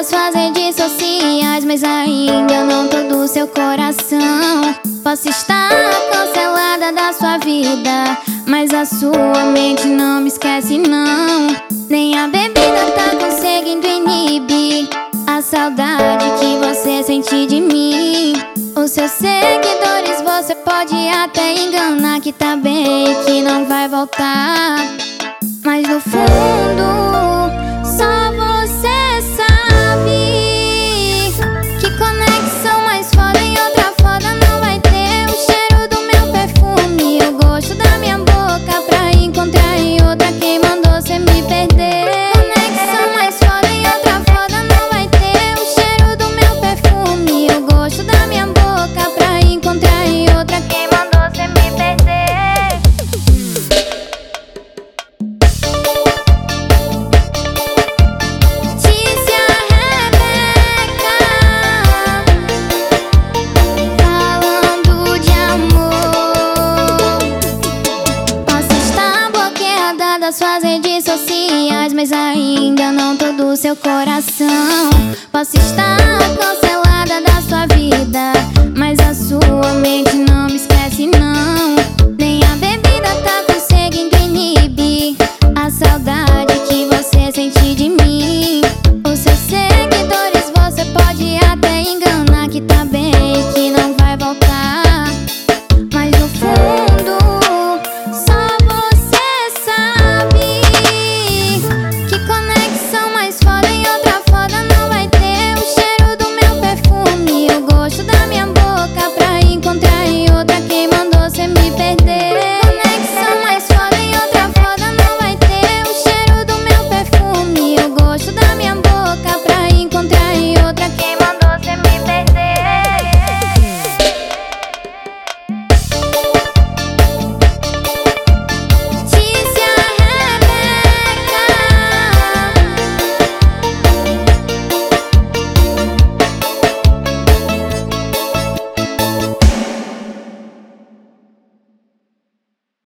das suas redes sociais, mas ainda não tô do seu coração. Posso estar cancelada da sua vida, mas a sua mente não me esquece não. Nem a bebida tá conseguindo inibir a saudade que você sente de mim. Os seus seguidores você pode até enganar que tá bem, que não vai voltar, mas no fundo só você sabe que conexão mais foda em outra foda não vai ter. O cheiro do meu perfume, o gosto da minha boca pra encontrar em outra quem mandou cê me perder. Conexão mais foda em outra foda não vai ter. O cheiro do meu perfume, o gosto da minha boca pra encontrar em outra quem mandou cê me perder. Das suas redes sociais, mas ainda não tô do seu coração. Posso estar cancelada da sua vida, mas a sua mente não me esquece não.